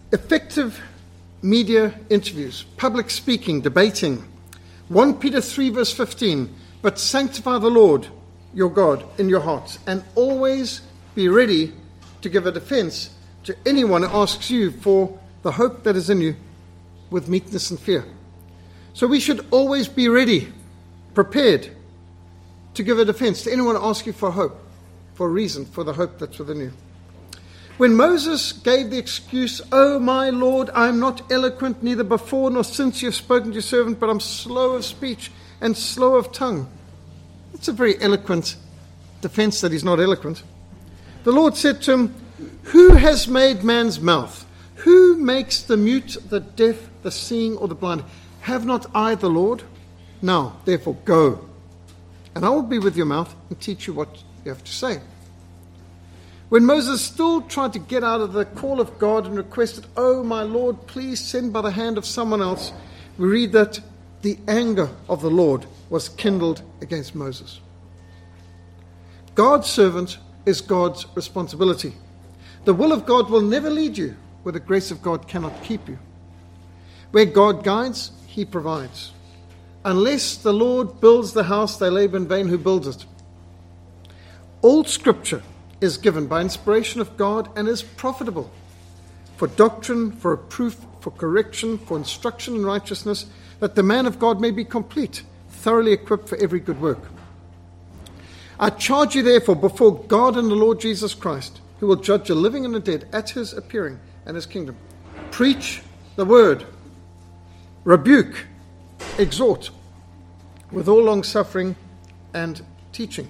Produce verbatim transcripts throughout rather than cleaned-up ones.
Effective media interviews, public speaking, debating. First Peter three verse fifteen, but sanctify the Lord your God in your hearts, and always be ready to give a defense to anyone who asks you for the hope that is in you with meekness and fear. So we should always be ready, prepared to give a defense to anyone who asks you for hope, for a reason, for the hope that's within you. When Moses gave the excuse, "Oh, my Lord, I am not eloquent, neither before nor since you have spoken to your servant, but I'm slow of speech and slow of tongue." It's a very eloquent defense that he's not eloquent. The Lord said to him, "Who has made man's mouth? Who makes the mute, the deaf, the seeing, or the blind? Have not I the Lord? Now, therefore, go, and I will be with your mouth and teach you what you have to say." When Moses still tried to get out of the call of God and requested, "Oh, my Lord, please send by the hand of someone else," we read that the anger of the Lord was kindled against Moses. God's servant is God's responsibility. The will of God will never lead you where the grace of God cannot keep you. Where God guides, he provides. Unless the Lord builds the house, they labor in vain who builds it. All Scripture is given by inspiration of God and is profitable for doctrine, for reproof, for correction, for instruction in righteousness, that the man of God may be complete, thoroughly equipped for every good work. I charge you therefore before God and the Lord Jesus Christ, who will judge the living and the dead at his appearing and his kingdom. Preach the word, rebuke, exhort, with all long suffering and teaching.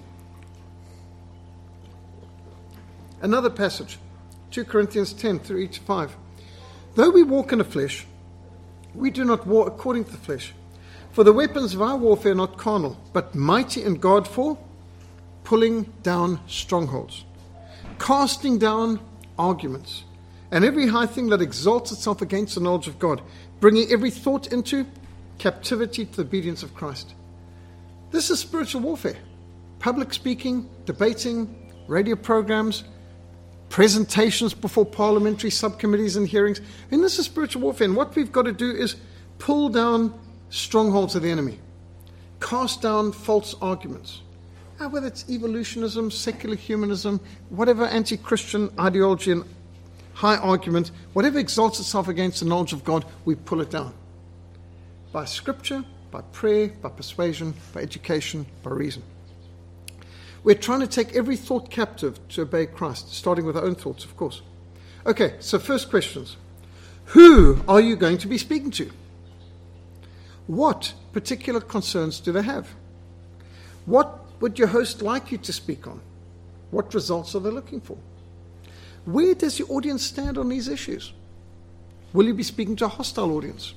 Another passage, Second Corinthians ten, three to five. Though we walk in the flesh, we do not war according to the flesh. For the weapons of our warfare are not carnal, but mighty in God for pulling down strongholds, casting down arguments, and every high thing that exalts itself against the knowledge of God, bringing every thought into captivity to the obedience of Christ. This is spiritual warfare. Public speaking, debating, radio programs, presentations before parliamentary subcommittees and hearings. I mean, this is spiritual warfare. And what we've got to do is pull down strongholds of the enemy, cast down false arguments. Now, whether it's evolutionism, secular humanism, whatever anti-Christian ideology and high argument, whatever exalts itself against the knowledge of God, we pull it down. By scripture, by prayer, by persuasion, by education, by reason. We're trying to take every thought captive to obey Christ, starting with our own thoughts, of course. Okay, so first questions. Who are you going to be speaking to? What particular concerns do they have? What would your host like you to speak on? What results are they looking for? Where does your audience stand on these issues? Will you be speaking to a hostile audience?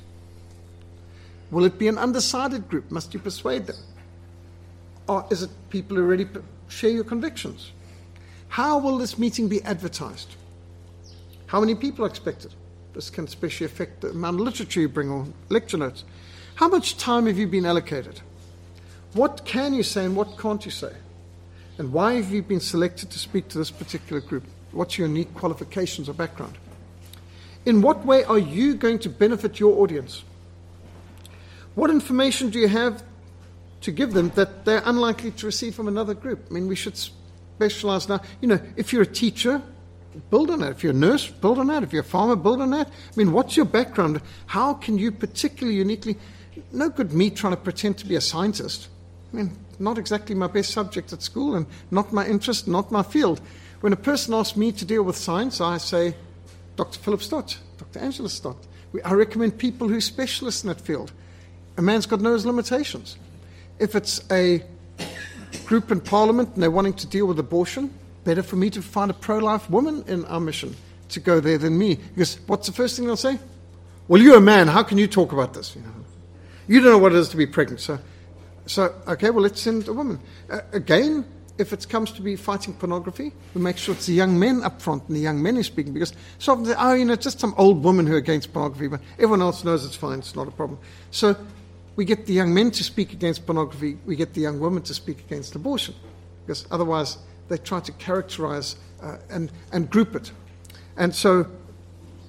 Will it be an undecided group? Must you persuade them? Or is it people who already share your convictions? How will this meeting be advertised? How many people are expected? This can especially affect the amount of literature you bring or lecture notes. How much time have you been allocated? What can you say and what can't you say? And why have you been selected to speak to this particular group? What's your unique qualifications or background? In what way are you going to benefit your audience? What information do you have to give them that they're unlikely to receive from another group? I mean, we should specialize now. You know, if you're a teacher, build on that. If you're a nurse, build on that. If you're a farmer, build on that. I mean, what's your background? How can you particularly uniquely... No good me trying to pretend to be a scientist. I mean, not exactly my best subject at school and not my interest, not my field. When a person asks me to deal with science, I say, Doctor Philip Stott, Doctor Angela Stott. We, I recommend people who are specialists in that field. A man's got no limitations. If it's a group in Parliament and they're wanting to deal with abortion, better for me to find a pro-life woman in our mission to go there than me. Because what's the first thing they'll say? Well, you're a man. How can you talk about this? You know, you don't know what it is to be pregnant. So, so okay, well, let's send a woman. Uh, again, if it comes to be fighting pornography, we make sure it's the young men up front and the young men who are speaking. Because so often they say, oh, you know, just some old woman who are against pornography. But everyone else knows it's fine. It's not a problem. So we get the young men to speak against pornography. We get the young women to speak against abortion. Because otherwise they try to characterize uh, and, and group it. And so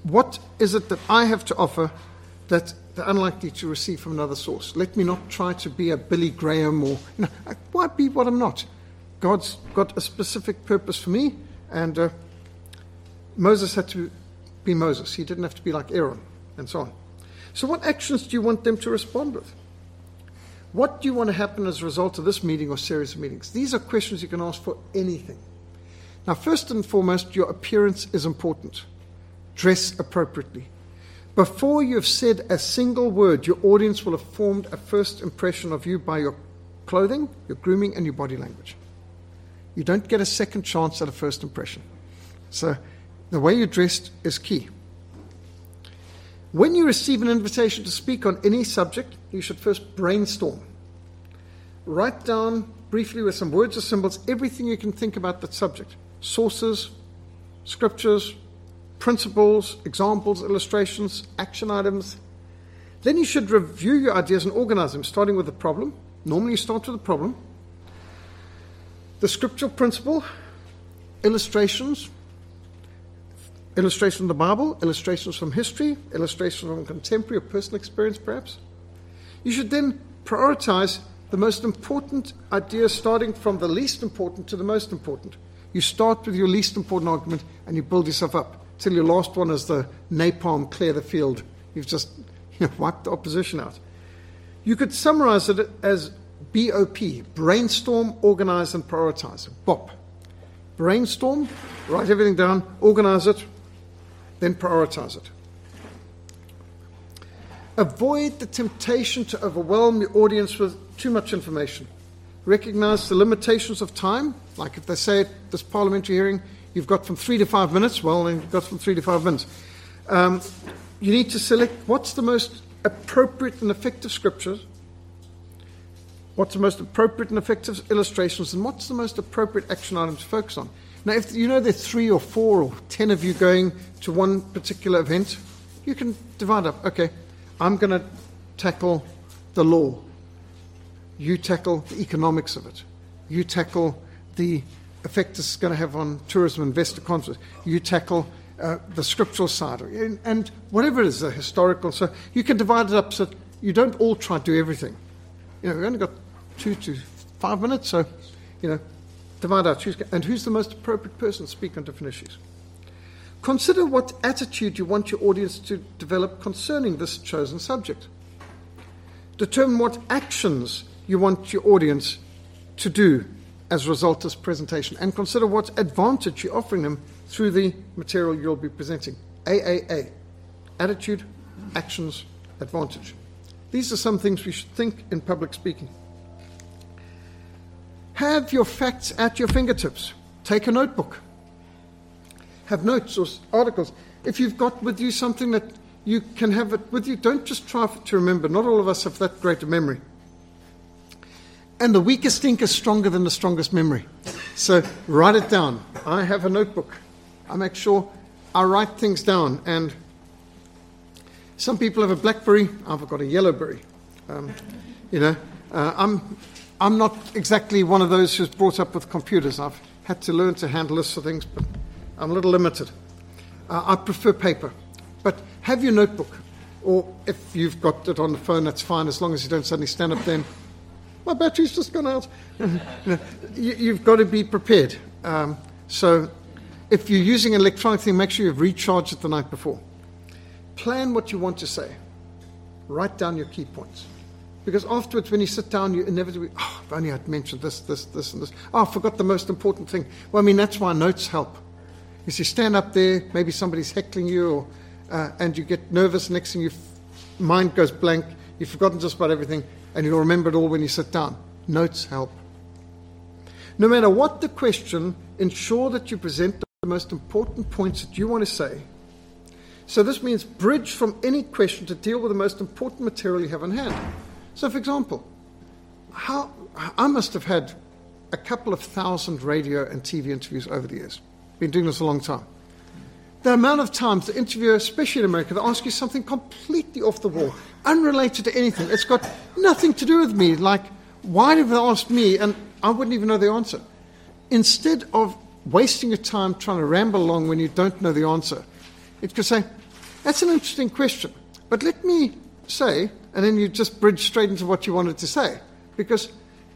what is it that I have to offer that they're unlikely to receive from another source? Let me not try to be a Billy Graham or, you know, why be what I'm not? God's got a specific purpose for me, and uh, Moses had to be Moses. He didn't have to be like Aaron, and so on. So what actions do you want them to respond with? What do you want to happen as a result of this meeting or series of meetings? These are questions you can ask for anything. Now, first and foremost, your appearance is important. Dress appropriately. Before you have said a single word, your audience will have formed a first impression of you by your clothing, your grooming, and your body language. You don't get a second chance at a first impression. So the way you're dressed is key. When you receive an invitation to speak on any subject, you should first brainstorm. Write down briefly with some words or symbols everything you can think about that subject. Sources, scriptures, principles, examples, illustrations, action items. Then you should review your ideas and organize them, starting with the problem. Normally you start with the problem. The scriptural principle, illustrations, illustrations from the Bible, illustrations from history, illustrations from contemporary or personal experience perhaps. You should then prioritize the most important ideas, starting from the least important to the most important. You start with your least important argument and you build yourself up till your last one is the napalm clear the field. You've just you know, wiped the opposition out. You could summarize it as B O P, brainstorm, organize, and prioritize. B O P. Brainstorm, write everything down, organize it, then prioritize it. Avoid the temptation to overwhelm your audience with too much information. Recognize the limitations of time. Like if they say at this parliamentary hearing, you've got from three to five minutes, well, then you've got from three to five minutes. Um, you need to select what's the most appropriate and effective scriptures, what's the most appropriate and effective illustrations, and what's the most appropriate action item to focus on. Now, if you know there's three or four or ten of you going to one particular event, you can divide up. Okay, I'm going to tackle the law. You tackle the economics of it. You tackle the effect it's going to have on tourism, investor confidence. You tackle uh, the scriptural side of it. And, and whatever it is, the historical. So you can divide it up so you don't all try to do everything. You know, we've only got two to five minutes, so, you know, divide out. Choose, and who's the most appropriate person to speak on different issues? Consider what attitude you want your audience to develop concerning this chosen subject. Determine what actions you want your audience to do as a result of this presentation, and consider what advantage you're offering them through the material you'll be presenting. A A A. Attitude, actions, advantage. These are some things we should think in public speaking. Have your facts at your fingertips. Take a notebook. Have notes or articles. If you've got with you something that you can have it with you, don't just try to remember. Not all of us have that great a memory. And the weakest ink is stronger than the strongest memory. So write it down. I have a notebook. I make sure I write things down. And some people have a BlackBerry. I've got a Yellowberry. Um, you know, uh, I'm I'm not exactly one of those who's brought up with computers. I've had to learn to handle lists of things, but I'm a little limited. Uh, I prefer paper. But have your notebook. Or if you've got it on the phone, that's fine, as long as you don't suddenly stand up then. My battery's just gone out. you know, you, you've got to be prepared. Um, so if you're using an electronic thing, make sure you've recharged it the night before. Plan what you want to say. Write down your key points. Because afterwards, when you sit down, you inevitably, oh, if only I'd mentioned this, this, this, and this. Oh, I forgot the most important thing. Well, I mean, that's why notes help. Because you stand up there, maybe somebody's heckling you, or, uh, and you get nervous. Next thing, your mind goes blank. You've forgotten just about everything. And you'll remember it all when you sit down. Notes help. No matter what the question, ensure that you present the most important points that you want to say. So this means bridge from any question to deal with the most important material you have on hand. So, for example, how I must have had a couple of thousand radio and T V interviews over the years. Been doing this a long time. The amount of times the interviewer, especially in America, they ask you something completely off the wall, unrelated to anything. It's got nothing to do with me. Like, why have they asked me? And I wouldn't even know the answer. Instead of wasting your time trying to ramble along when you don't know the answer, it could say, That's an interesting question. But let me say, and then you just bridge straight into what you wanted to say, because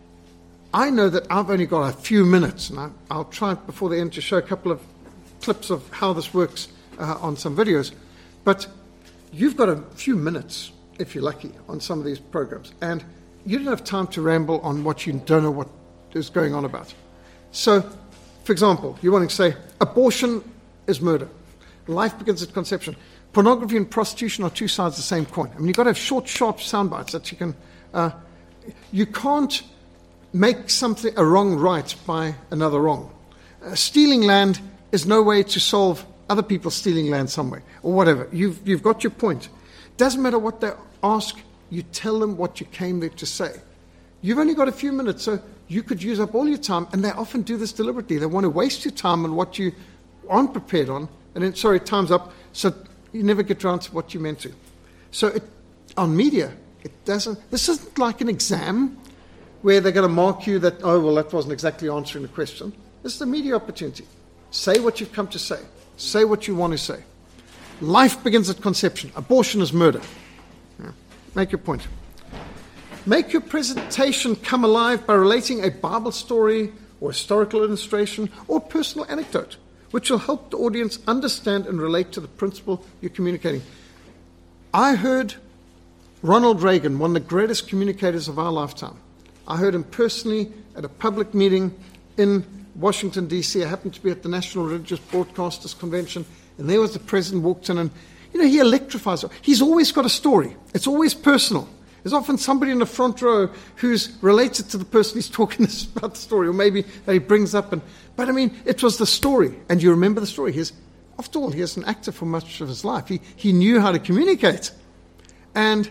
I know that I've only got a few minutes, and I, I'll try before the end to show a couple of clips of how this works uh, on some videos. But you've got a few minutes, if you're lucky, on some of these programs, and you don't have time to ramble on what you don't know what is going on about. So, for example, you want to say, abortion is murder. Life begins at conception. Pornography and prostitution are two sides of the same coin. I mean, you've got to have short, sharp sound bites that you can... Uh, you can't make something a wrong right by another wrong. Uh, stealing land is no way to solve other people stealing land somewhere, or whatever. You've, you've got your point. Doesn't matter what they ask, you tell them what you came there to say. You've only got a few minutes, so you could use up all your time, and they often do this deliberately. They want to waste your time on what you aren't prepared on, and then, sorry, time's up, so you never get around to what you meant to. So it, on media, it doesn't, this isn't like an exam where they're going to mark you that, oh, well, that wasn't exactly answering the question. This is a media opportunity. Say what you've come to say. Say what you want to say. Life begins at conception. Abortion is murder. Yeah. Make your point. Make your presentation come alive by relating a Bible story or historical illustration or personal anecdote, which will help the audience understand and relate to the principle you're communicating. I heard Ronald Reagan, one of the greatest communicators of our lifetime. I heard him personally at a public meeting in Washington, D C I happened to be at the National Religious Broadcasters Convention, and there was the president walked in, and, you know, he electrifies. He's always got a story. It's always personal. There's often somebody in the front row who's related to the person he's talking about the story, or maybe that he brings up. And But, I mean, it was the story, and you remember the story. He's, after all, he was an actor for much of his life. He, he knew how to communicate. And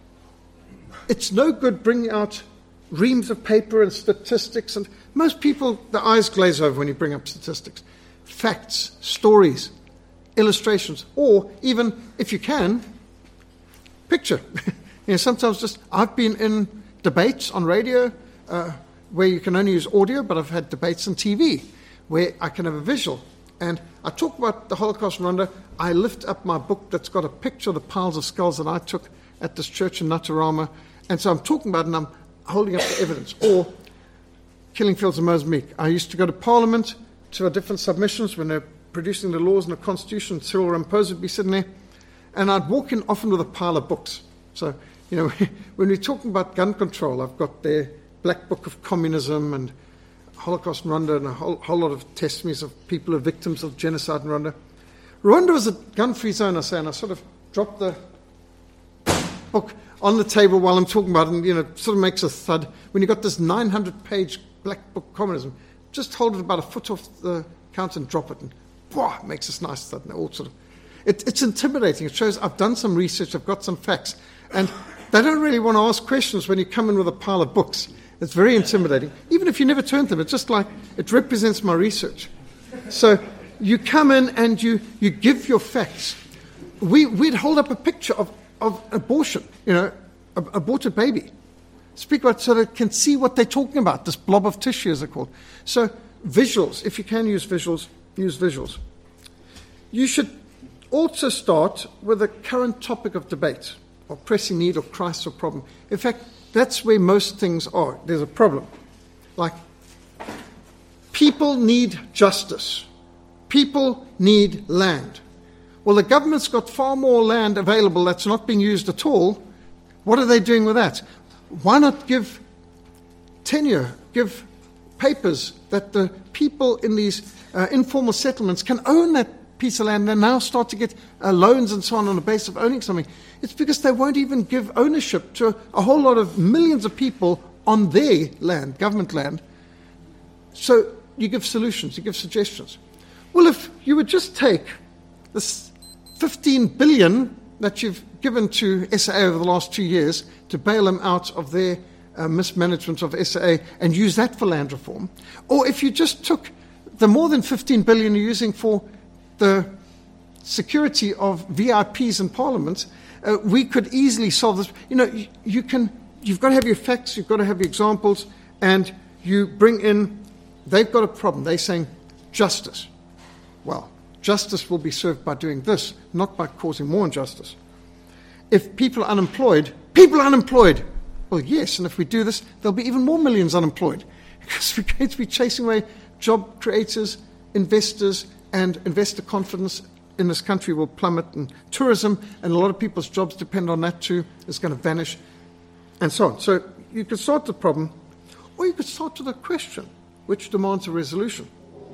it's no good bringing out reams of paper and statistics, and most people, their eyes glaze over when you bring up statistics. Facts, stories, illustrations, or even, if you can, picture. You know, sometimes just, I've been in debates on radio uh, where you can only use audio, but I've had debates on T V where I can have a visual. And I talk about the Holocaust in Rwanda. I lift up my book that's got a picture of the piles of skulls that I took at this church in Natarama. And so I'm talking about it, and I'm holding up the evidence. Or Killing Fields in Mozambique. I used to go to Parliament to our different submissions when they're producing the laws and the Constitution. Cyril Ramaphosa would be sitting there. And I'd walk in often with a pile of books. So, you know, when we're talking about gun control, I've got their Black Book of Communism and Holocaust in Rwanda and a whole, whole lot of testimonies of people who are victims of genocide in Rwanda. Rwanda was a gun-free zone, I say, and I sort of dropped the book on the table while I'm talking about it, and, you know, it sort of makes a thud. When you've got this nine hundred page Black Book of Communism, just hold it about a foot off the counter and drop it, and whoa, it makes this nice thud. And all sort of, it, it's intimidating. It shows I've done some research, I've got some facts, and they don't really want to ask questions when you come in with a pile of books. It's very intimidating. Even if you never turn to them, it's just like, it represents my research. So you come in and you, you give your facts. We, we'd hold up a picture of, of abortion, you know, ab- aborted baby. Speak about it so they can see what they're talking about, this blob of tissue, as they're called. So visuals, if you can use visuals, use visuals. You should also start with the current topic of debate, or pressing need, or crisis, or problem. In fact, that's where most things are. There's a problem. Like, people need justice. People need land. Well, the government's got far more land available that's not being used at all. What are they doing with that? Why not give tenure, give papers that the people in these uh, informal settlements can own that piece of land and now start to get uh, loans and so on on the basis of owning something? It's because they won't even give ownership to a, a whole lot of millions of people on their land, government land. So you give solutions, you give suggestions. Well, if you would just take this fifteen billion that you've given to S A A over the last two years to bail them out of their uh, mismanagement of S A A and use that for land reform, or if you just took the more than fifteen billion you're using for the security of V I Ps in Parliament, uh, we could easily solve this. You know, you, you can, you've got to have your facts, you've got to have your examples, and you bring in, they've got a problem. They're saying justice. Well, justice will be served by doing this, not by causing more injustice. If people are unemployed, people are unemployed. Well, yes, and if we do this, there'll be even more millions unemployed because we're going to be chasing away job creators, investors, and investor confidence in this country will plummet, and tourism, and a lot of people's jobs depend on that too, is going to vanish, and so on. So you could start the problem, or you could start with a question, which demands a resolution.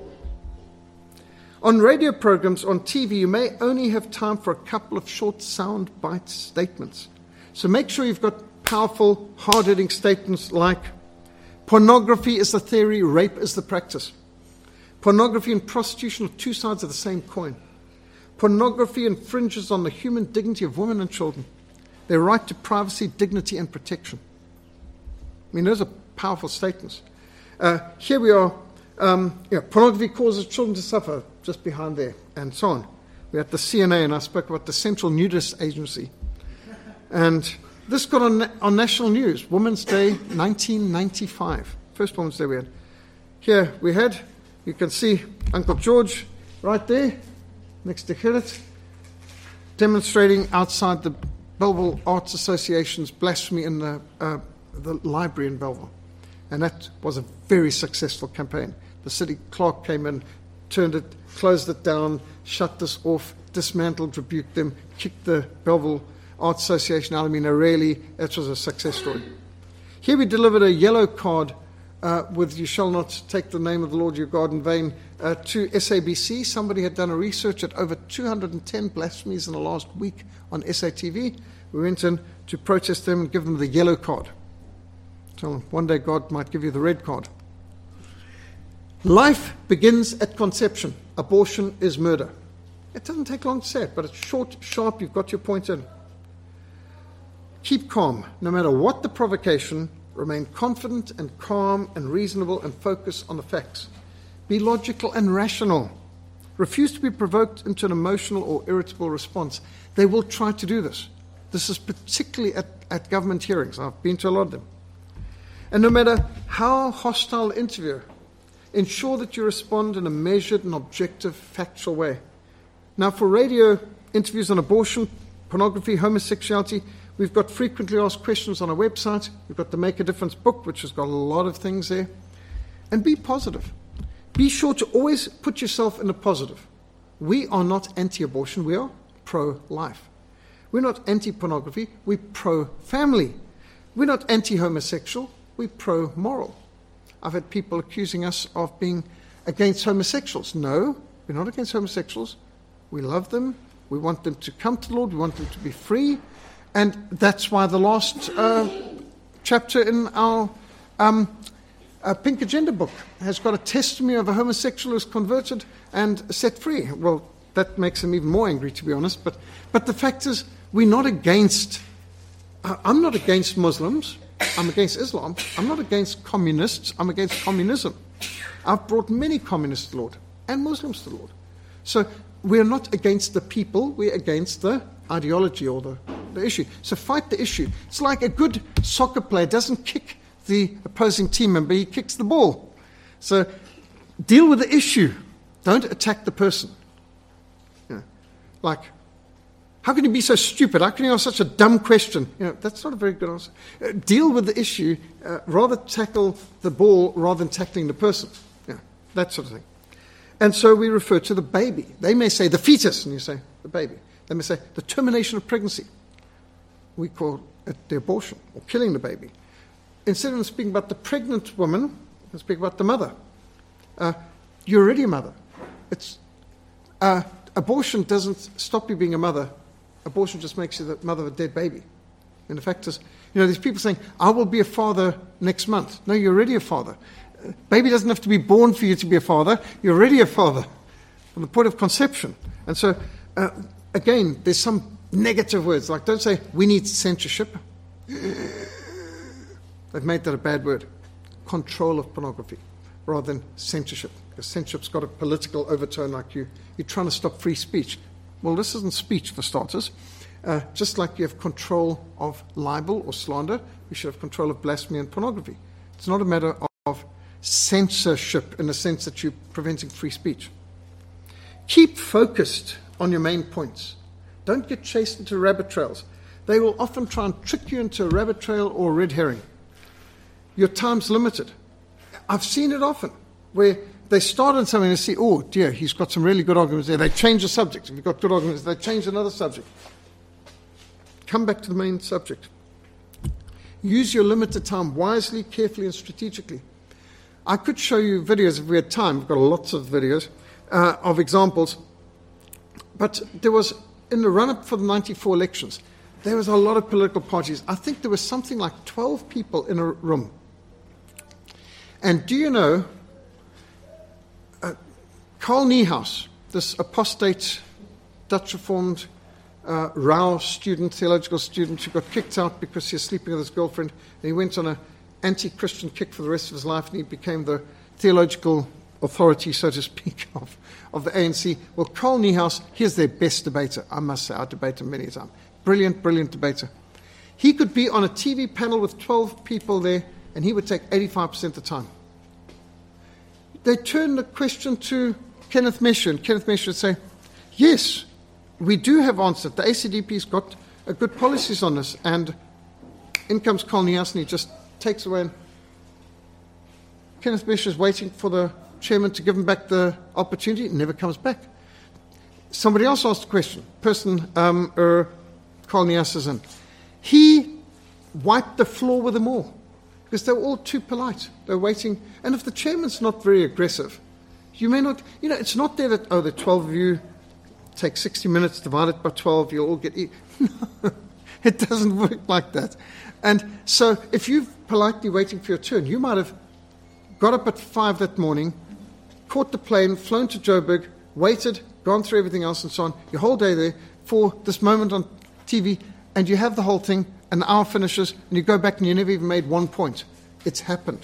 On radio programs, on T V, you may only have time for a couple of short sound bite statements. So make sure you've got powerful, hard-hitting statements like, pornography is the theory, rape is the practice. Pornography and prostitution are two sides of the same coin. Pornography infringes on the human dignity of women and children, their right to privacy, dignity, and protection. I mean, those are powerful statements. Uh, here we are. Um, you know, pornography causes children to suffer, just behind there, and so on. We're at the C N A, and I spoke about the Central Nudist Agency. And this got on, on national news, Women's Day nineteen ninety-five. First Women's Day we had. Here we had, you can see Uncle George right there, next to Gerrit, demonstrating outside the Belleville Arts Association's blasphemy in the, uh, the library in Belleville. And that was a very successful campaign. The city clerk came in, turned it, closed it down, shut this off, dismantled, rebuked them, kicked the Belleville Arts Association out. I mean, really, that was a success story. Here we delivered a yellow card uh, with "You shall not take the name of the Lord your God in vain" uh, to S A B C. Somebody had done a research at over two hundred ten blasphemies in the last week on S A T V. We went in to protest them and give them the yellow card. So one day God might give you the red card. Life begins at conception. Abortion is murder. It doesn't take long to say it, but it's short, sharp, you've got your point in. Keep calm. No matter what the provocation, remain confident and calm and reasonable and focus on the facts. Be logical and rational. Refuse to be provoked into an emotional or irritable response. They will try to do this. This is particularly at, at government hearings. I've been to a lot of them. And no matter how hostile the interviewer, ensure that you respond in a measured and objective, factual way. Now, for radio interviews on abortion, pornography, homosexuality, we've got frequently asked questions on our website. We've got the Make a Difference book, which has got a lot of things there. And be positive. Be sure to always put yourself in the positive. We are not anti-abortion. We are pro-life. We're not anti-pornography. We're pro-family. We're not anti-homosexual. We're pro-moral. I've had people accusing us of being against homosexuals. No, we're not against homosexuals. We love them. We want them to come to the Lord. We want them to be free. And that's why the last uh, chapter in our um, uh, Pink Agenda book has got a testimony of a homosexual who's converted and set free. Well, that makes him even more angry, to be honest. But, but the fact is, we're not against, uh, I'm not against Muslims. I'm against Islam. I'm not against communists. I'm against communism. I've brought many communists to the Lord and Muslims to the Lord. So we're not against the people. We're against the ideology or the, the issue. So fight the issue. It's like a good soccer player doesn't kick the opposing team member. He kicks the ball. So deal with the issue. Don't attack the person. You know, like, how can you be so stupid? How can you ask such a dumb question? You know, that's not a very good answer. Uh, deal with the issue, uh, rather tackle the ball rather than tackling the person. You know, that sort of thing. And so we refer to the baby. They may say the fetus, and you say the baby. They may say the termination of pregnancy. We call it the abortion, or killing the baby. Instead of speaking about the pregnant woman, we speak about the mother. Uh, you're already a mother. It's uh, abortion doesn't stop you being a mother. Abortion just makes you the mother of a dead baby. And the fact is, you know, there's people saying, I will be a father next month. No, you're already a father. Uh, baby doesn't have to be born for you to be a father. You're already a father from the point of conception. And so, uh, again, there's some negative words. Like, don't say, we need censorship. They've made that a bad word. Control of pornography rather than censorship. Because censorship's got a political overtone like you. You're trying to stop free speech. Well, this isn't speech, for starters. Uh, just like you have control of libel or slander, we should have control of blasphemy and pornography. It's not a matter of censorship in the sense that you're preventing free speech. Keep focused on your main points. Don't get chased into rabbit trails. They will often try and trick you into a rabbit trail or a red herring. Your time's limited. I've seen it often, where they start on something and see, oh dear, he's got some really good arguments there. They change the subject. If you've got good arguments, they change another subject. Come back to the main subject. Use your limited time wisely, carefully, and strategically. I could show you videos if we had time. We've got lots of videos uh, of examples. But there was, in the run-up for the ninety-four elections, there was a lot of political parties. I think there was something like twelve people in a room. And do you know, uh, Carl Niehaus, this apostate Dutch Reformed uh, Rau student, theological student, who got kicked out because he was sleeping with his girlfriend, and he went on an anti-Christian kick for the rest of his life, and he became the theological authority, so to speak, of, of the A N C. Well, Carl Niehaus, he's their best debater, I must say. I debate him many times. Brilliant, brilliant debater. He could be on a T V panel with twelve people there, and he would take eighty-five percent of the time. They turn the question to Kenneth Mesher, and Kenneth Mesher would say, yes, we do have answers. The A C D P's got a good policies on this, and in comes Carl Niehaus, and he just takes away, and Kenneth Mesher is waiting for the chairman to give him back the opportunity. It never comes back. Somebody else asked a question. Person, um, er, Carl Niehaus is in. He wiped the floor with them all because they were all too polite. They were waiting. And if the chairman's not very aggressive, you may not, you know, it's not there that, oh, the twelve of you take sixty minutes, divide it by twelve, you'll all get eat. No, it doesn't work like that. And so if you're politely waiting for your turn, you might have got up at five that morning, caught the plane, flown to Joburg, waited, gone through everything else and so on, your whole day there for this moment on T V, and you have the whole thing, an hour finishes, and you go back and you never even made one point. It's happened.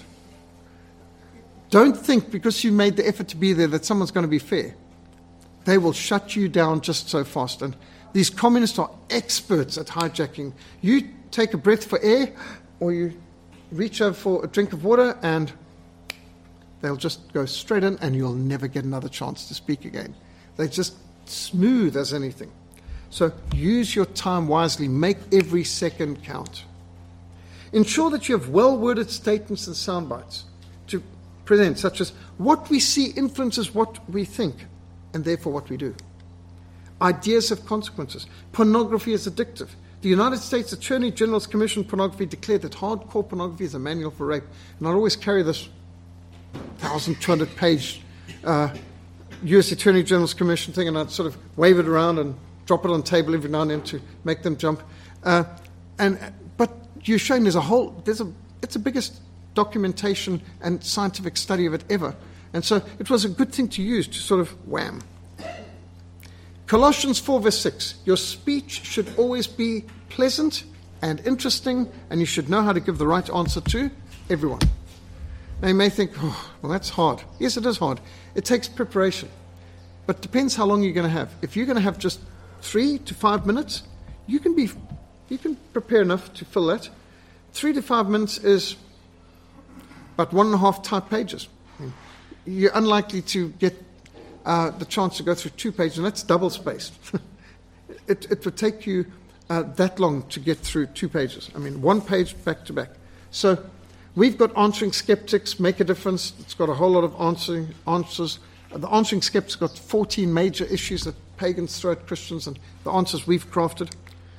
Don't think because you made the effort to be there that someone's going to be fair. They will shut you down just so fast. And these communists are experts at hijacking. You take a breath for air, or you reach over for a drink of water, and they'll just go straight in, and you'll never get another chance to speak again. They're just smooth as anything. So use your time wisely. Make every second count. Ensure that you have well-worded statements and sound bites to present, such as, what we see influences what we think, and therefore what we do. Ideas have consequences. Pornography is addictive. The United States Attorney General's Commission on Pornography declared that hardcore pornography is a manual for rape. And I'd always carry this one thousand two hundred page uh, U S Attorney General's Commission thing, and I'd sort of wave it around and drop it on the table every now and then to make them jump. Uh, and but you're showing there's a whole, there's a, it's the biggest documentation and scientific study of it ever. And so it was a good thing to use to sort of wham. Colossians four verse six, your speech should always be pleasant and interesting, and you should know how to give the right answer to everyone. Now you may think, oh, well, that's hard. Yes, it is hard. It takes preparation. But it depends how long you're going to have. If you're going to have just three to five minutes, you can be, you can prepare enough to fill that. Three to five minutes is about one and a half type pages. You're unlikely to get uh, the chance to go through two pages, and that's double spaced. it, it would take you uh, that long to get through two pages. I mean, one page back to back. So we've got Answering Skeptics, Make a Difference. It's got a whole lot of answering answers. The Answering Skeptics got fourteen major issues that pagans throw at Christians, and the answers we've crafted.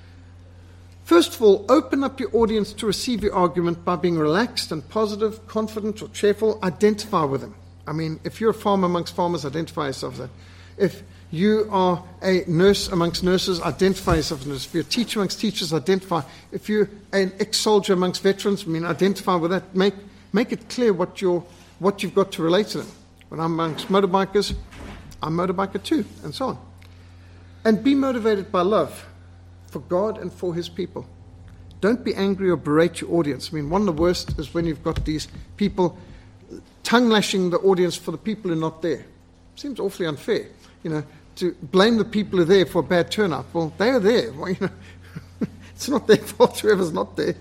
First of all, open up your audience to receive your argument by being relaxed and positive, confident or cheerful. Identify with them. I mean, if you're a farmer amongst farmers, identify yourself as that. If you are a nurse amongst nurses, identify yourself as a nurse. If you're a teacher amongst teachers, identify. If you're an ex-soldier amongst veterans, I mean, identify with that. Make make it clear what you're, what you've got to relate to them. When I'm amongst motorbikers, I'm a motorbiker too, and so on. And be motivated by love for God and for his people. Don't be angry or berate your audience. I mean, one of the worst is when you've got these people tongue-lashing the audience for the people who are not there. Seems awfully unfair, you know, to blame the people who are there for a bad turnout. Well, they are there. Well, you know, it's not their fault, whoever's not there.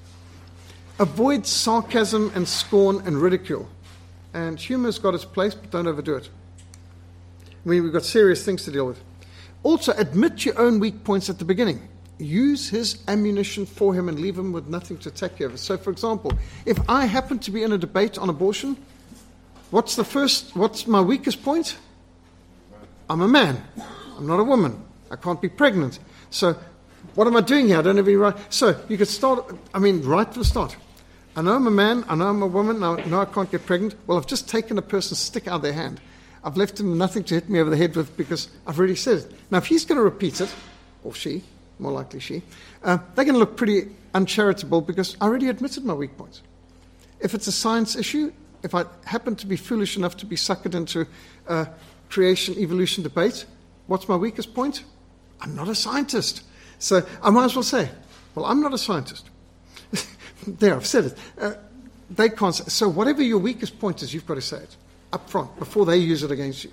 Avoid sarcasm and scorn and ridicule. And humor's got its place, but don't overdo it. I mean, we've got serious things to deal with. Also, admit your own weak points at the beginning. Use his ammunition for him and leave him with nothing to attack you over. So, for example, if I happen to be in a debate on abortion, what's the first, what's my weakest point? I'm a man. I'm not a woman. I can't be pregnant. So, what am I doing here? I don't have any right. So, you could start, I mean, right from the start. I know I'm a man. I know I'm a woman. I know I can't get pregnant. Well, I've just taken a person's stick out of their hand. I've left him nothing to hit me over the head with because I've already said it. Now, if he's going to repeat it, or she, more likely she, uh, they're going to look pretty uncharitable because I already admitted my weak points. If it's a science issue, if I happen to be foolish enough to be suckered into a creation, evolution debate, what's my weakest point? I'm not a scientist. So I might as well say, well, I'm not a scientist. There, I've said it. Uh, they can't say. So whatever your weakest point is, you've got to say it up front before they use it against you.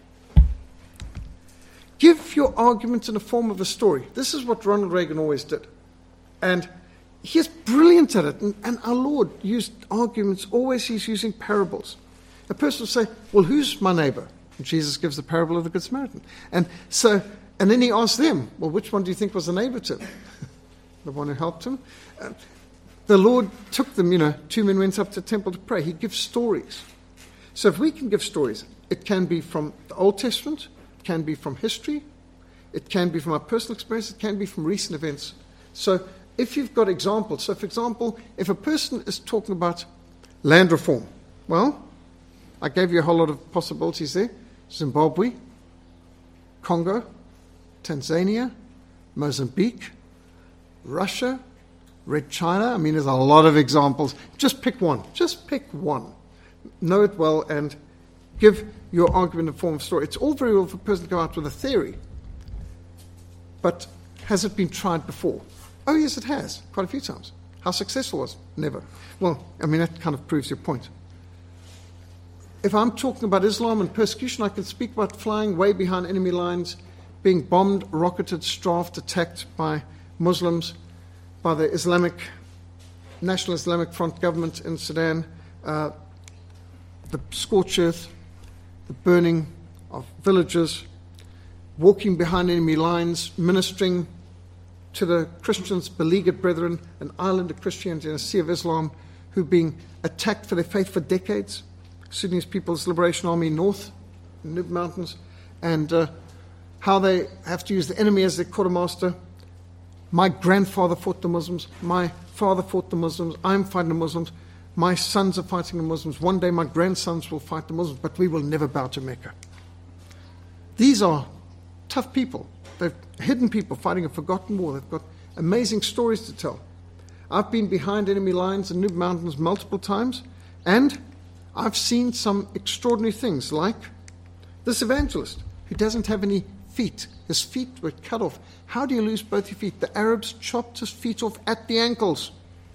Give your argument in the form of a story. This is what Ronald Reagan always did. And he is brilliant at it. And, and our Lord used arguments. Always he's using parables. A person will say, well, who's my neighbor? And Jesus gives the parable of the Good Samaritan. And so, and then he asks them, well, which one do you think was the neighbor to him? The one who helped him? Uh, the Lord took them, you know, two men went up to the temple to pray. He gives stories. So if we can give stories, it can be from the Old Testament, it can be from history, it can be from our personal experience, it can be from recent events. So if you've got examples, so for example, if a person is talking about land reform, well, I gave you a whole lot of possibilities there. Zimbabwe, Congo, Tanzania, Mozambique, Russia, Red China. I mean, there's a lot of examples. Just pick one. Just pick one. Know it well and give your argument in the form of story. It's all very well for a person to go out with a theory, but has it been tried before? Oh, yes, it has, quite a few times. How successful was it? Never. Well, I mean, that kind of proves your point. If I'm talking about Islam and persecution, I can speak about flying way behind enemy lines, being bombed, rocketed, strafed, attacked by Muslims, by the Islamic, National Islamic Front government in Sudan, uh, the scorched earth, the burning of villages, walking behind enemy lines, ministering to the Christians, beleaguered brethren, an island of Christianity and a sea of Islam, who are being attacked for their faith for decades. Sudanese People's Liberation Army North, in the Nub Mountains, and uh, how they have to use the enemy as their quartermaster. My grandfather fought the Muslims. My father fought the Muslims. I'm fighting the Muslims. My sons are fighting the Muslims. One day my grandsons will fight the Muslims, but we will never bow to Mecca. These are tough people. They're hidden people fighting a forgotten war. They've got amazing stories to tell. I've been behind enemy lines in Nub Mountains multiple times, and I've seen some extraordinary things, like this evangelist who doesn't have any feet. His feet were cut off. How do you lose both your feet? The Arabs chopped his feet off at the ankles.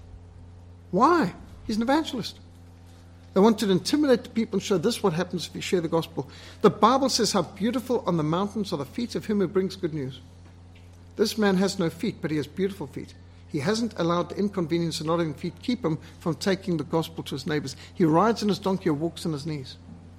Why? He's an evangelist. They wanted to intimidate the people and show this is what happens if you share the gospel. The Bible says how beautiful on the mountains are the feet of him who brings good news. This man has no feet, but he has beautiful feet. He hasn't allowed the inconvenience of not having feet keep him from taking the gospel to his neighbors. He rides on his donkey or walks on his knees.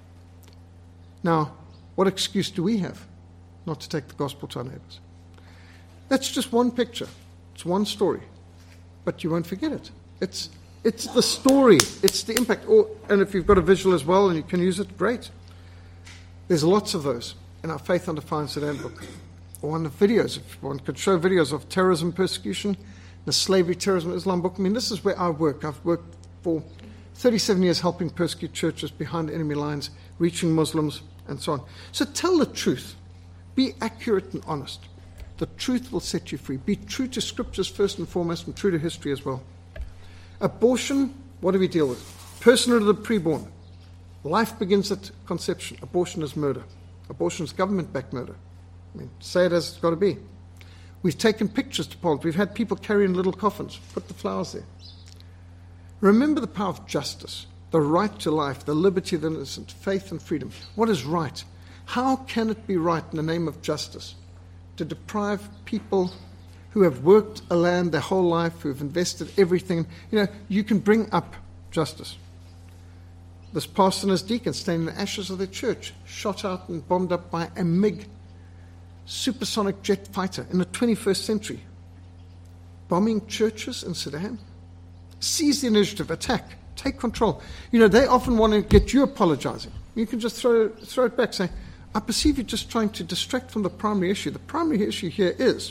Now, what excuse do we have not to take the gospel to our neighbors? That's just one picture. It's one story. But you won't forget it. It's it's the story. It's the impact. Or, and if you've got a visual as well and you can use it, great. There's lots of those in our Faith Under Fire Sudan book. Or on the videos. If one could show videos of terrorism, persecution, the slavery, terrorism, Islam book. I mean, this is where I work. I've worked for thirty-seven years helping persecute churches behind enemy lines, reaching Muslims, and so on. So tell the truth. Be accurate and honest. The truth will set you free. Be true to scriptures first and foremost, and true to history as well. Abortion, what do we deal with? Personhood of the preborn. Life begins at conception. Abortion is murder. Abortion is government-backed murder. I mean, say it as it's got to be. We've taken pictures to Poland. We've had people carry in little coffins. Put the flowers there. Remember the power of justice, the right to life, the liberty of the innocent, faith and freedom. What is right? How can it be right in the name of justice to deprive people who have worked a land their whole life, who have invested everything? You know, you can bring up justice. This pastor and his deacon staying in the ashes of their church, shot out and bombed up by a MiG supersonic jet fighter in the twenty-first century. Bombing churches in Sudan. Seize the initiative, attack, take control. You know, they often want to get you apologizing. You can just throw, throw it back, say, I perceive you're just trying to distract from the primary issue. The primary issue here is,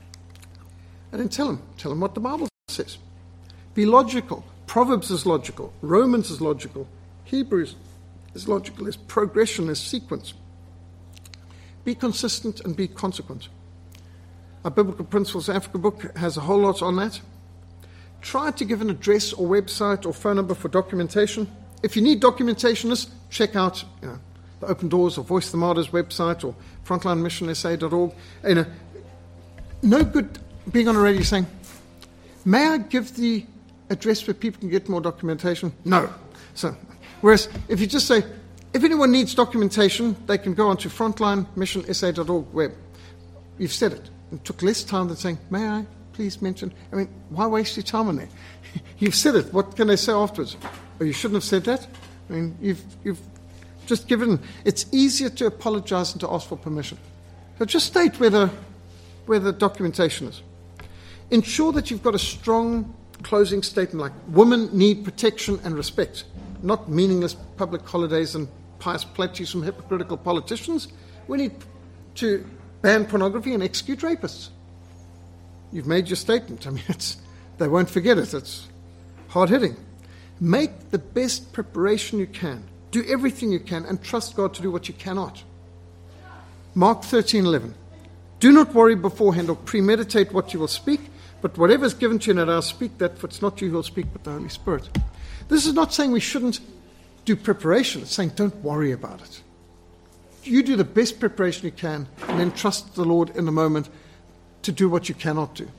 and then tell them, tell them what the Bible says. Be logical. Proverbs is logical. Romans is logical. Hebrews is logical. There's progression, there's sequence. Be consistent and be consequent. Our Biblical Principles Africa book has a whole lot on that. Try to give an address or website or phone number for documentation. If you need documentationists, check out you know, the Open Doors or Voice the Martyrs website or frontline mission s a dot org. You know, no good being on a radio saying, may I give the address where people can get more documentation? No. So, whereas if you just say, if anyone needs documentation, they can go onto frontline mission s a dot org web. You've said it. It took less time than saying, may I please mention? I mean, why waste your time on there? You've said it. What can they say afterwards? Oh, you shouldn't have said that? I mean, you've, you've just given... It's easier to apologize than to ask for permission. So just state where the, where the documentation is. Ensure that you've got a strong closing statement like, women need protection and respect, not meaningless public holidays and pious platitudes from hypocritical politicians. We need to ban pornography and execute rapists. You've made your statement. I mean, it's, they won't forget it. It's hard-hitting. Make the best preparation you can. Do everything you can and trust God to do what you cannot. Mark thirteen eleven. Do not worry beforehand or premeditate what you will speak, but whatever is given to you in that hour, speak that, for it's not you who will speak, but the Holy Spirit. This is not saying we shouldn't do preparation. It's saying don't worry about it. You do the best preparation you can and then trust the Lord in the moment to do what you cannot do.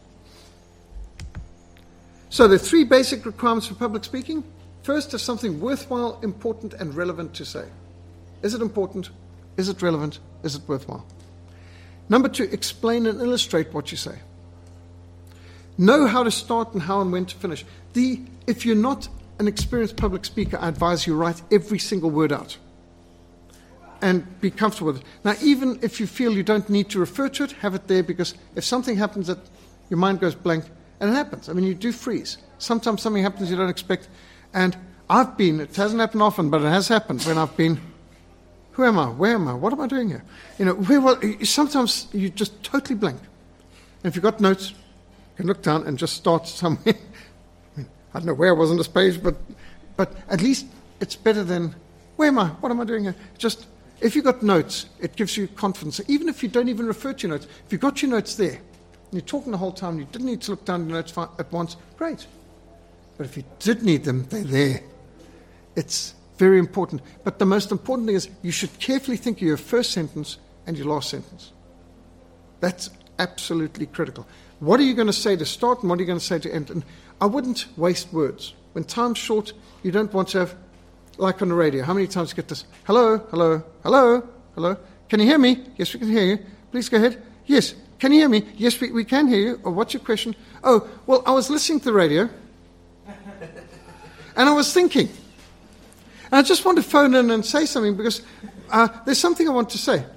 So there are three basic requirements for public speaking. First, have something worthwhile, important, and relevant to say. Is it important? Is it relevant? Is it worthwhile? Number two, explain and illustrate what you say. Know how to start and how and when to finish. The, if you're not an experienced public speaker, I advise you write every single word out and be comfortable with it. Now, even if you feel you don't need to refer to it, have it there, because if something happens that your mind goes blank, and it happens. I mean, you do freeze. Sometimes something happens you don't expect. And I've been, it hasn't happened often, but it has happened when I've been, who am I? Where am I? What am I doing here? You know, where, well, sometimes you just totally blank. And if you've got notes, you can look down and just start somewhere. I mean, I don't know where I was on this page, but but at least it's better than, where am I? What am I doing here? Just, if you've got notes, it gives you confidence. Even if you don't even refer to your notes, if you've got your notes there, and you're talking the whole time, you didn't need to look down your notes at once, great. But if you did need them, they're there. It's very important. But the most important thing is you should carefully think of your first sentence and your last sentence. That's absolutely critical. What are you going to say to start and what are you going to say to end? And I wouldn't waste words. When time's short, you don't want to have, like on the radio, how many times you get this, hello, hello, hello, hello, can you hear me? Yes, we can hear you. Please go ahead. Yes, can you hear me? Yes, we, we can hear you. Or what's your question? Oh, well, I was listening to the radio and I was thinking. And I just want to phone in and say something because uh, there's something I want to say.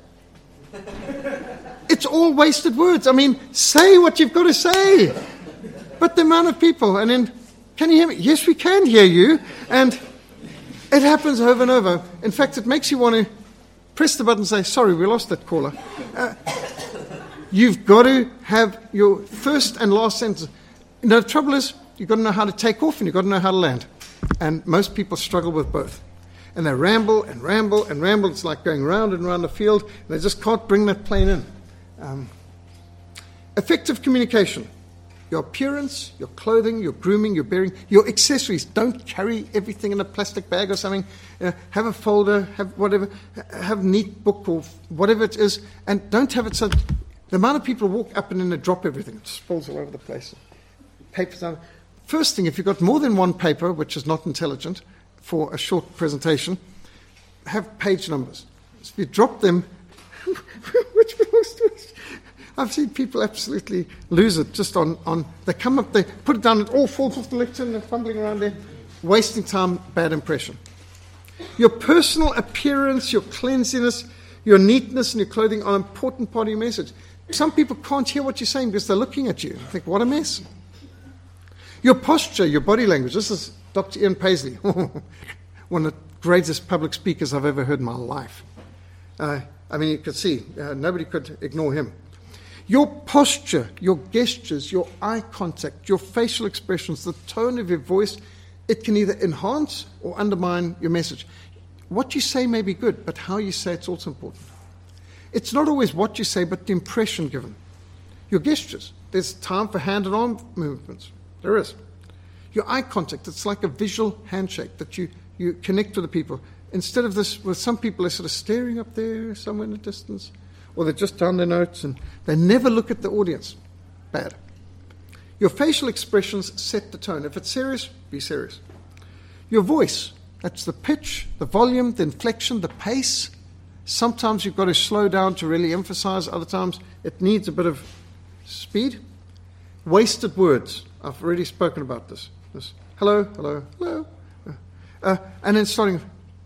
It's all wasted words. I mean, say what you've got to say. But the amount of people, and then, can you hear me? Yes, we can hear you. And it happens over and over. In fact, it makes you want to press the button and say, sorry, we lost that caller. Uh, you've got to have your first and last sentence. You know, the trouble is, you've got to know how to take off and you've got to know how to land. And most people struggle with both. And they ramble and ramble and ramble. It's like going round and round the field. And they just can't bring that plane in. Um, effective communication. Your appearance, your clothing, your grooming, your bearing, your accessories. Don't carry everything in a plastic bag or something. Uh, have a folder, have whatever, have a neat book or whatever it is. And don't have it so the amount of people walk up and then they drop everything. It just falls all over the place. Papers down. First thing, if you've got more than one paper, which is not intelligent, for a short presentation, have page numbers. So if you drop them, which belongs to us? I've seen people absolutely lose it just on, on, they come up, they put it down, it all falls off the lectern, they're fumbling around there, wasting time, bad impression. Your personal appearance, your cleanliness, your neatness and your clothing are an important part of your message. Some people can't hear what you're saying because they're looking at you. They think, what a mess. Your posture, your body language. This is Doctor Ian Paisley, one of the greatest public speakers I've ever heard in my life. Uh, I mean, you could see, uh, nobody could ignore him. Your posture, your gestures, your eye contact, your facial expressions, the tone of your voice, it can either enhance or undermine your message. What you say may be good, but how you say it's also important. It's not always what you say, but the impression given. Your gestures. There's time for hand and arm movements. There is. Your eye contact, it's like a visual handshake that you, you connect with the people. Instead of this, with some people, they're sort of staring up there somewhere in the distance, or they're just down their notes, and they never look at the audience. Bad. Your facial expressions set the tone. If it's serious, be serious. Your voice, that's the pitch, the volume, the inflection, the pace. Sometimes you've got to slow down to really emphasize. Other times it needs a bit of speed. Wasted words. I've already spoken about this. this hello, hello, hello. Uh, and then starting,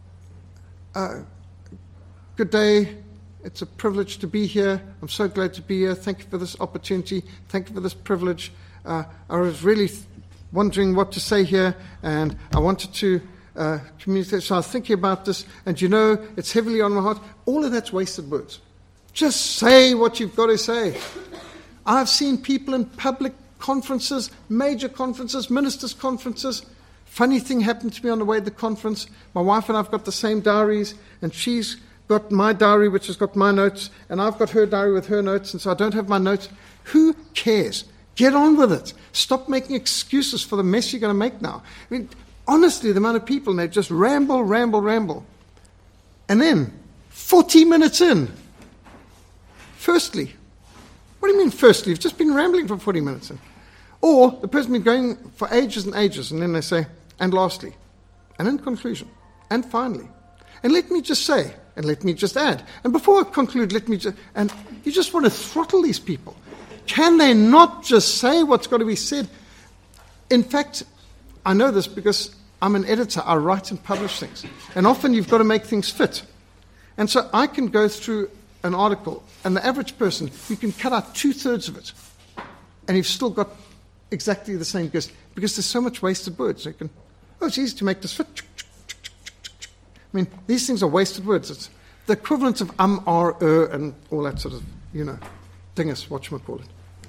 uh, good day. It's a privilege to be here. I'm so glad to be here. Thank you for this opportunity. Thank you for this privilege. Uh, I was really th- wondering what to say here, and I wanted to uh, communicate. So I was thinking about this, and you know, it's heavily on my heart. All of that's wasted words. Just say what you've got to say. I've seen people in public conferences, major conferences, ministers' conferences. Funny thing happened to me on the way to the conference. My wife and I have got the same diaries, and she's got my diary, which has got my notes, and I've got her diary with her notes, and so I don't have my notes. Who cares? Get on with it. Stop making excuses for the mess you're going to make now. I mean, honestly, the amount of people, and they just ramble, ramble, ramble. And then, forty minutes in, firstly, what do you mean firstly? You've just been rambling for forty minutes in. Or the person been going for ages and ages, and then they say, and lastly, and in conclusion, and finally. And let me just say, and let me just add, and before I conclude, let me just, and you just want to throttle these people. Can they not just say what's got to be said? In fact, I know this because I'm an editor. I write and publish things. And often you've got to make things fit. And so I can go through an article, and the average person, you can cut out two-thirds of it, and you've still got exactly the same gist, because there's so much wasted words. You can, oh, it's easy to make this fit. I mean, these things are wasted words. It's the equivalent of um, are, er, and all that sort of, you know, dingus, whatchamacallit.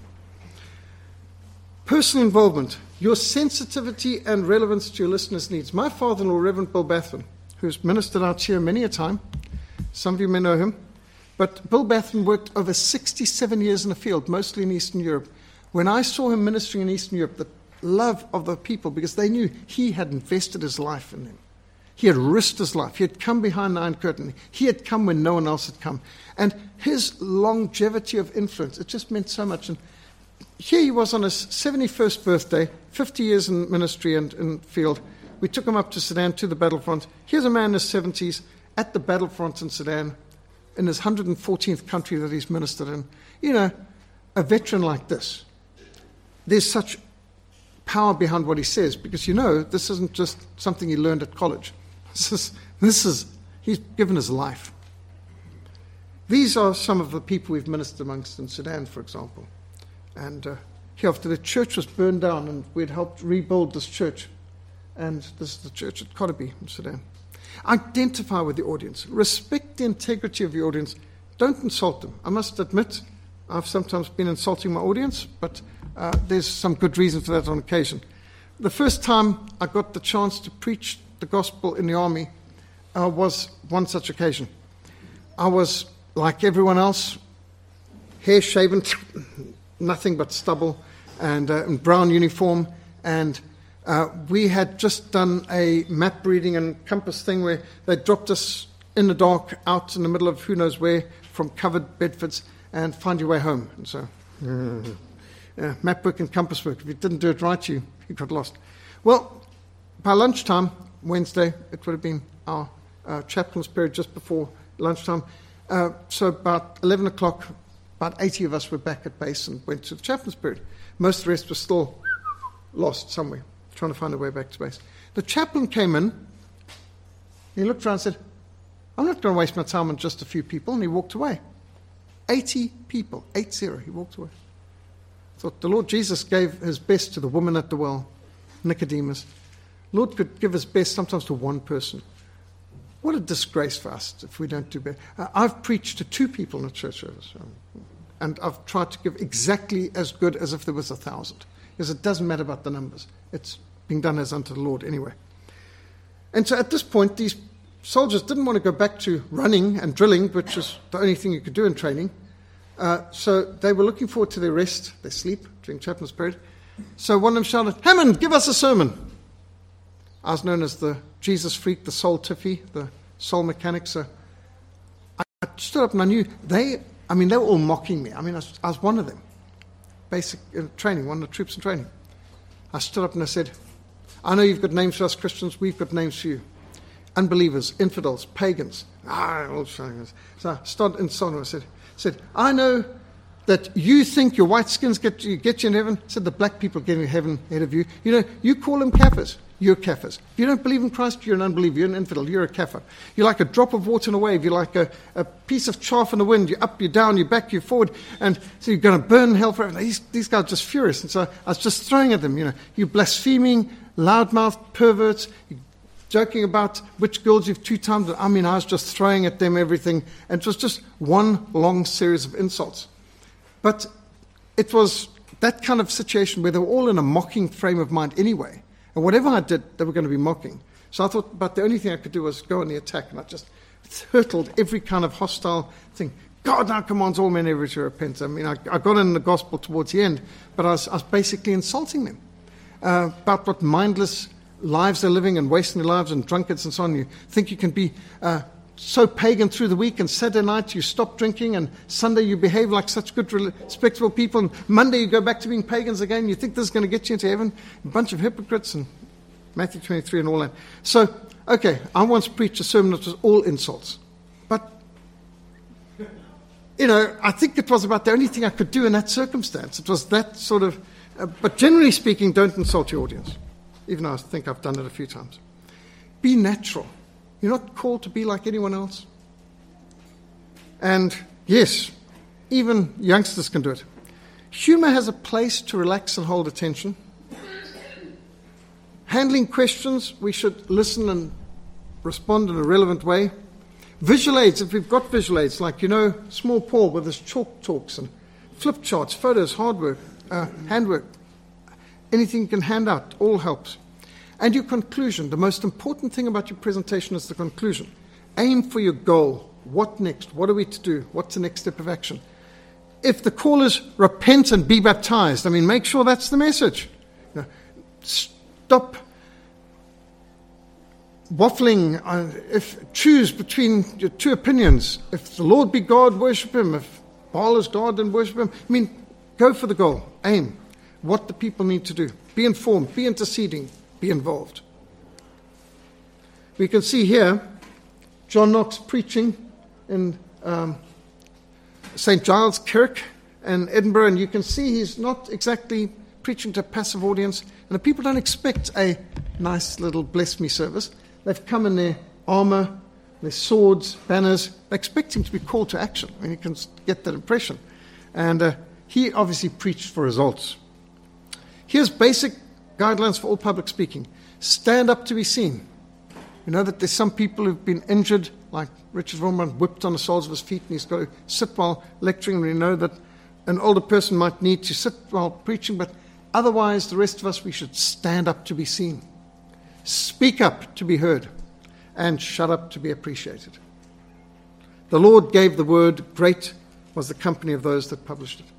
Personal involvement, your sensitivity and relevance to your listeners' needs. My father-in-law, Reverend Bill Bathman, who's ministered out here many a time, some of you may know him, but Bill Bathman worked over sixty-seven years in the field, mostly in Eastern Europe. When I saw him ministering in Eastern Europe, the love of the people, because they knew he had invested his life in them. He had risked his life. He had come behind the Iron Curtain. He had come when no one else had come. And his longevity of influence, it just meant so much. And here he was on his seventy-first birthday, fifty years in ministry and in field. We took him up to Sudan, to the battlefront. Here's a man in his seventies at the battlefront in Sudan, in his one hundred fourteenth country that he's ministered in. You know, a veteran like this, there's such power behind what he says, because you know this isn't just something he learned at college. This is, this is he's given his life. These are some of the people we've ministered amongst in Sudan, for example. And uh, here, after the church was burned down, and we'd helped rebuild this church, and this is the church at Kodabi in Sudan. Identify with the audience. Respect the integrity of your audience. Don't insult them. I must admit, I've sometimes been insulting my audience, but uh, there's some good reason for that on occasion. The first time I got the chance to preach the gospel in the army uh, was one such occasion. I was, like everyone else, hair shaven, nothing but stubble, and uh, in brown uniform, and uh, we had just done a map reading and compass thing where they dropped us in the dark out in the middle of who knows where from covered Bedfords, and find your way home. And so, uh, map work and compass work. If you didn't do it right, you, you got lost. Well, by lunchtime, Wednesday, it would have been our uh, chaplain's period just before lunchtime. Uh, so about eleven o'clock, about eighty of us were back at base and went to the chaplain's period. Most of the rest were still lost somewhere, trying to find a way back to base. The chaplain came in He looked around and said, I'm not going to waste my time on just a few people. And he walked away. eighty people, eight zero, he walked away. I thought the Lord Jesus gave his best to the woman at the well, Nicodemus. Lord could give his best sometimes to one person. What a disgrace for us if we don't do better. Uh, I've preached to two people in a church service, um, and I've tried to give exactly as good as if there was a thousand, because it doesn't matter about the numbers. It's being done as unto the Lord anyway. And so at this point, these soldiers didn't want to go back to running and drilling, which is the only thing you could do in training. Uh, so they were looking forward to their rest, their sleep during chaplain's period. So one of them shouted, Hammond, give us a sermon. I was known as the Jesus freak, the soul tiffy, the soul mechanic. So I stood up and I knew they, I mean, they were all mocking me. I mean, I was, I was one of them. Basic uh, training, one of the troops in training. I stood up and I said, I know you've got names for us Christians, we've got names for you. Unbelievers, infidels, pagans. Ah, all showing. So I started insulting. I said, said, I know that you think your white skins get you, get you in heaven. I said, the black people get in heaven ahead of you. You know, you call them kafirs. You're kafirs. If you don't believe in Christ, you're an unbeliever. You're an infidel. You're a kafir. You're like a drop of water in a wave. You're like a, a piece of chaff in the wind. You're up, you're down, you're back, you're forward. And so you're going to burn in hell forever. These, these guys are just furious. And so I was just throwing at them, you know, you blaspheming, loudmouthed perverts, you joking about which girls you've two times. I mean, I was just throwing at them everything. And it was just one long series of insults. But it was that kind of situation where they were all in a mocking frame of mind anyway. And whatever I did, they were going to be mocking. So I thought, but the only thing I could do was go on the attack. And I just hurtled every kind of hostile thing. God now commands all men everywhere to repent. I mean, I, I got in the gospel towards the end, but I was, I was basically insulting them uh, about what mindless lives they're living and wasting their lives and drunkards and so on. You think you can be uh, so pagan through the week, and Saturday night you stop drinking, and Sunday you behave like such good, respectable people, and Monday you go back to being pagans again. You think this is going to get you into heaven? A bunch of hypocrites, and Matthew twenty-three and all that. So, okay, I once preached a sermon that was all insults. But, you know, I think it was about the only thing I could do in that circumstance. It was that sort of, uh, but generally speaking, don't insult your audience. Even though I think I've done it a few times. Be natural. You're not called to be like anyone else. And yes, even youngsters can do it. Humor has a place to relax and hold attention. Handling questions, we should listen and respond in a relevant way. Visual aids, if we've got visual aids, like, you know, Small Paul with his chalk talks and flip charts, photos, hard work, uh, handwork. Anything you can hand out, all helps. And your conclusion. The most important thing about your presentation is the conclusion. Aim for your goal. What next? What are we to do? What's the next step of action? If the call is repent and be baptized, I mean, make sure that's the message. You know, stop waffling. Uh, if choose between your two opinions. If the Lord be God, worship him. If Baal is God, then worship him. I mean, go for the goal. Aim. What the people need to do. Be informed, be interceding, be involved. We can see here John Knox preaching in um, Saint Giles Kirk in Edinburgh, and you can see he's not exactly preaching to a passive audience, and the people don't expect a nice little bless me service. They've come in their armour, their swords, banners. They expect him to be called to action. I mean, you can get that impression. And uh, he obviously preached for results. Here's basic guidelines for all public speaking. Stand up to be seen. You know that there's some people who've been injured, like Richard Vorman, whipped on the soles of his feet, and he's got to sit while lecturing. We know that an older person might need to sit while preaching, but otherwise, the rest of us, we should stand up to be seen. Speak up to be heard, and shut up to be appreciated. The Lord gave the word, great was the company of those that published it.